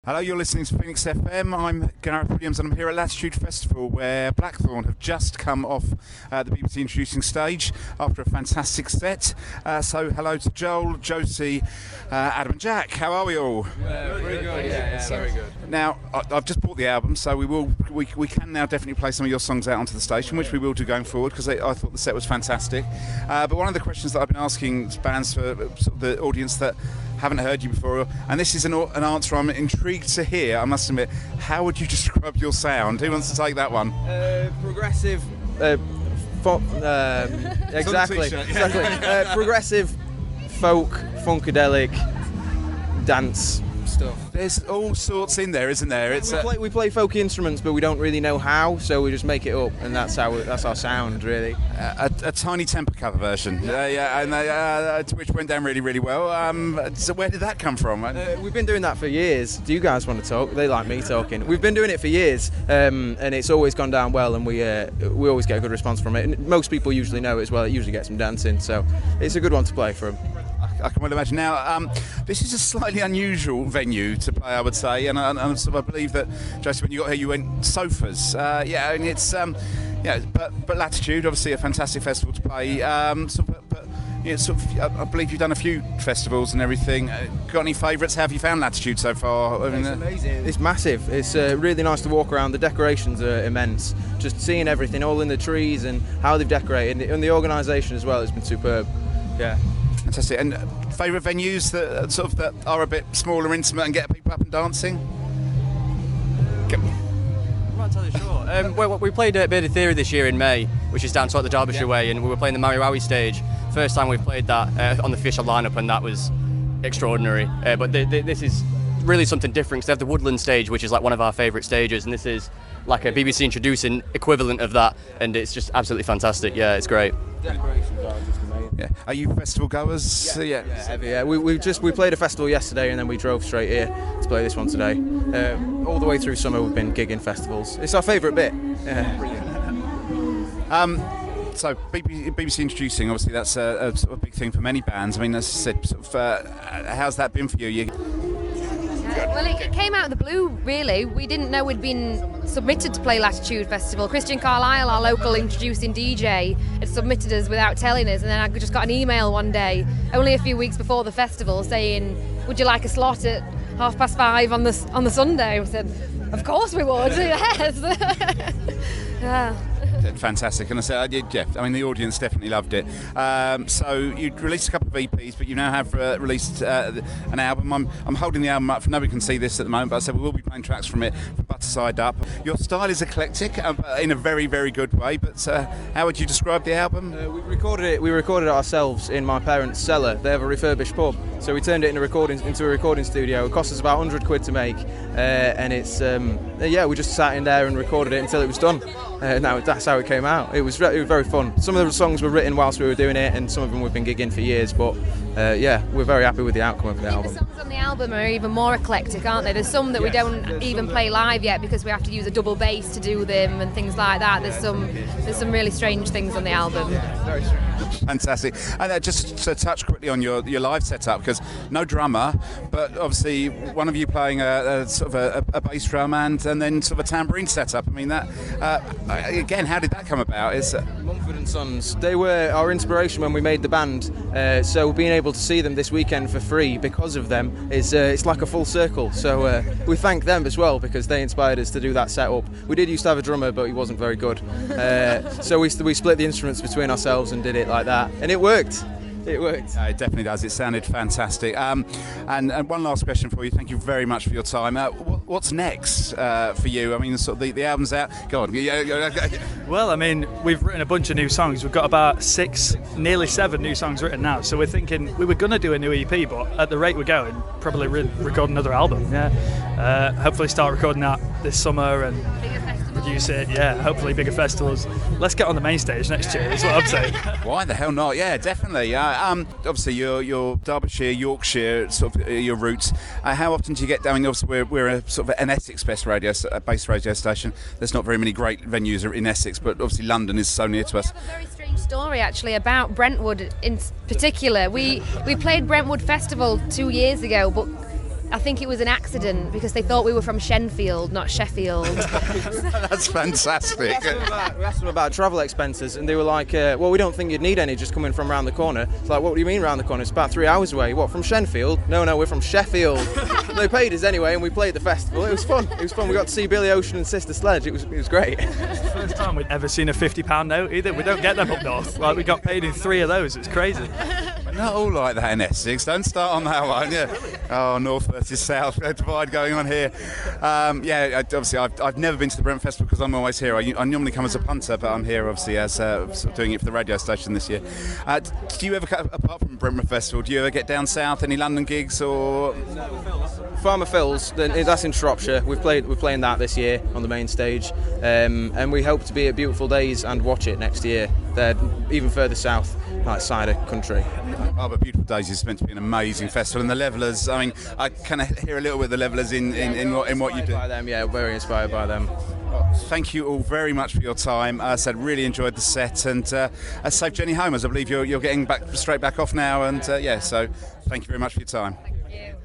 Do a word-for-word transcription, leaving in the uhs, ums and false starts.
Hello, you're listening to Phoenix F M. I'm Gareth Williams and I'm here at Latitude Festival where Blackthorn have just come off uh, the B B C introducing stage after a fantastic set. Uh, so hello to Joel, Josie, uh, Adam and Jack. How are we all? Uh, very good, yeah, yeah, very good. Now, I, I've just bought the album, so we will we, we can now definitely play some of your songs out onto the station, which we will do going forward because I, I thought the set was fantastic. Uh, but one of the questions that I've been asking bands for uh, sort of the audience that haven't heard you before, and this is an, an answer I'm intrigued to hear, I must admit. How would you describe your sound? Who wants to take that one? Uh, progressive, uh, fo- um, exactly, exactly. uh, progressive, folk, funkadelic, dance stuff. There's all sorts in there, isn't there? It's we, uh, play, we play folky instruments, but we don't really know how, so we just make it up, and that's how that's our sound, really. a, a, a tiny temper cover version, uh, yeah, and uh, uh, which went down really, really well. Um, so where did that come from? Uh, we've been doing that for years. Do you guys want to talk? They like me talking. We've been doing it for years, um, and it's always gone down well, and we uh, we always get a good response from it. And most people usually know it as well. It usually gets them dancing, so it's a good one to play for them. I can well imagine. Now, um, this is a slightly unusual venue to play, I would say, and I, and so I believe that, Josie, when you got here, you went sofas. Uh, yeah, and it's um, yeah, but but Latitude, obviously, a fantastic festival to play. Um, so, but, but yeah, sort of, I, I believe you've done a few festivals and everything. Uh, got any favourites? How have you found Latitude so far? I mean, it's uh, amazing. It's massive. It's uh, really nice to walk around. The decorations are immense. Just seeing everything, all in the trees and how they've decorated, and the organisation as well has been superb. Yeah. Fantastic. And favourite venues that sort of that are a bit smaller, intimate, and get people up and dancing? I'm not entirely sure. Um, well, we played at Bearded Theory this year in May, which is down sort of the Derbyshire Yeah. way, and we were playing the Mariwawi stage. First time we've played that uh, on the official lineup, and that was extraordinary. Uh, but th- th- this is really something different because they have the Woodland stage, which is like one of our favourite stages, and this is like a B B C introducing equivalent of that, and it's just absolutely fantastic. Yeah, it's great. Decorations are just amazing. Yeah. Are you festival goers? Yeah, yeah. yeah, heavy, yeah. We, we just we played a festival yesterday and then we drove straight here to play this one today. Uh, all the way through summer we've been gigging festivals. It's our favourite bit. Yeah. Um, so B B C, B B C introducing, obviously that's a, a, sort of big thing for many bands. I mean, as I said, sort of, uh, how's that been for you? you Well, it, it came out of the blue, really. We didn't know we'd been submitted to play Latitude Festival. Christian Carlisle, our local introducing D J, had submitted us without telling us, and then I just got an email one day, only a few weeks before the festival, saying, "Would you like a slot at half past five on the on the Sunday?" I said, "Of course we would." Yes. Yeah. Fantastic, and I said, I did, yeah. I mean, the audience definitely loved it. Um, so you released a couple of E Ps, but you now have uh, released uh, an album. I'm, I'm holding the album up. Nobody can see this at the moment, but I said we will be playing tracks from it, from Butter Side Up. Your style is eclectic, uh, in a very, very good way. But uh, how would you describe the album? Uh, we recorded it. We recorded it ourselves in my parents' cellar. They have a refurbished pub, so we turned it into a recording into a recording studio. It cost us about one hundred quid to make, uh, and it's um, yeah. We just sat in there and recorded it until it was done. Uh, now that's how it came out. It was, re- it was very fun. Some of the songs were written whilst we were doing it, and some of them we've been gigging for years. But uh, yeah, we're very happy with the outcome of the I think album. the songs on the album are even more eclectic, aren't they? There's some that we Yes, don't there's even some play live yet because we have to use a double bass to do them and things like that. There's some there's some really strange things on the album. Very strange. Fantastic. And uh, just to touch quickly on your, your live setup, because no drummer, but obviously one of you playing a, a sort of a, a bass drum and, and then sort of a tambourine setup. I mean, that uh, again, how did that come about? Is uh, Mumford and Sons. They were our inspiration when we made the band. Uh, so being able to see them this weekend for free because of them is uh, it's like a full circle. So uh, we thank them as well because they inspired us to do that setup. We did used to have a drummer, but he wasn't very good. Uh, so we we split the instruments between ourselves and did it like that, and it worked. It worked. Uh, it definitely does. It sounded fantastic. Um, and, and one last question for you. Thank you very much for your time. Uh, what, what's next uh, for you? I mean, sort of the, the album's out. Go on. Well, I mean, we've written a bunch of new songs. We've got about six, nearly seven new songs written now. So we're thinking we were going to do a new E P, but at the rate we're going, probably re- record another album. Yeah. Uh, hopefully start recording that this summer and produce it. Yeah. Hopefully bigger festivals. Let's get on the main stage next year. That's what I'm saying. Why the hell not? Yeah, definitely. Uh, um, obviously, your your Derbyshire, Yorkshire, sort of uh, your roots. Uh, how often do you get down? I mean, obviously, we're we're a sort of an Essex-based radio, based radio station. There's not very many great venues in Essex, but obviously London is so near to us. We have a very strange story actually about Brentwood in particular. We we played Brentwood Festival two years ago, but I think it was an accident because they thought we were from Shenfield, not Sheffield. That's fantastic. We asked them about travel expenses, and they were like, uh, well, we don't think you'd need any just coming from around the corner. It's like, what do you mean round the corner? It's about three hours away. What, from Shenfield? No, no, we're from Sheffield. They paid us anyway, and we played the festival. It was fun. It was fun. We got to see Billy Ocean and Sister Sledge. It was, it was great. It's the first time we'd ever seen a fifty pound note either. We don't get them up north. Like, we got paid in three of those. It's crazy. Not all like that in Essex. Don't start on that one. Yeah. Oh, north versus south divide going on here. Um, yeah, obviously I've, I've never been to the Brent Festival because I'm always here. I, I normally come as a punter, but I'm here obviously as uh, sort of doing it for the radio station this year. Uh, do you ever, apart from Brentford Festival, do you ever get down south? Any London gigs or? Farmer Phil's, that's in Shropshire. We've played, we're playing that this year on the main stage, um, and we hope to be at Beautiful Days and watch it next year. They're even further south, like side of country. Oh, but Beautiful Days is meant to be an amazing festival, and the Levellers. I mean, I kind of hear a little bit of the Levellers in, in, in, what, in what you do. By them, yeah, very inspired by them. Thank you all very much for your time. As I said, really enjoyed the set, and uh, a safe journey home, as I believe you're, you're getting back straight back off now. And uh, yeah, so thank you very much for your time. Thank you.